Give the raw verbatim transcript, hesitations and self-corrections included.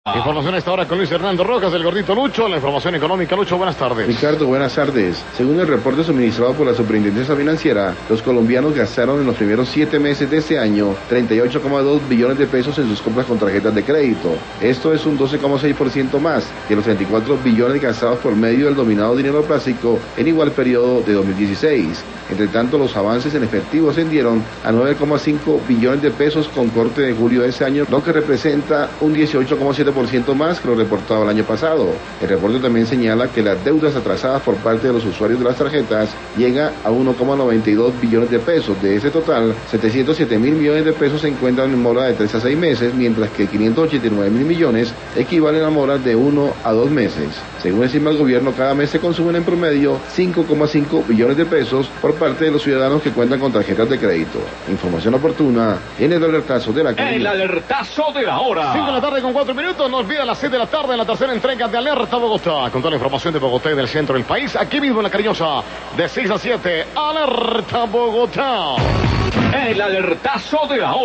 Información a esta hora con Luis Hernando Rojas, del Gordito Lucho. La información económica. Lucho, buenas tardes. Ricardo, buenas tardes. Según el reporte suministrado por la Superintendencia Financiera, los colombianos gastaron en los primeros siete meses de este año treinta y ocho coma dos billones de pesos en sus compras con tarjetas de crédito. Esto es un doce coma seis por ciento más que los treinta y cuatro billones gastados por medio del dominado dinero plástico en igual periodo de dos mil dieciséis. Entre tanto, los avances en efectivo ascendieron a nueve coma cinco billones de pesos con corte de julio de ese año, lo que representa un dieciocho coma siete por ciento más que lo reportado el año pasado. El reporte también señala que las deudas atrasadas por parte de los usuarios de las tarjetas llega a uno coma noventa y dos billones de pesos. De ese total, setecientos siete mil millones de pesos se encuentran en mora de tres a seis meses, mientras que quinientos ochenta y nueve mil millones equivalen a moras de uno a dos meses. Según estima el gobierno, cada mes se consumen en promedio cinco coma cinco billones de pesos por parte de los ciudadanos que cuentan con tarjetas de crédito. Información oportuna en el alertazo de la economía. El alertazo de la hora. cinco de la tarde con cuatro minutos. No olviden las seis de la tarde en la tercera entrega de Alerta Bogotá. Con toda la información de Bogotá y del centro del país. Aquí mismo en La Cariñosa. De seis a siete. Alerta Bogotá. El alertazo de la hora.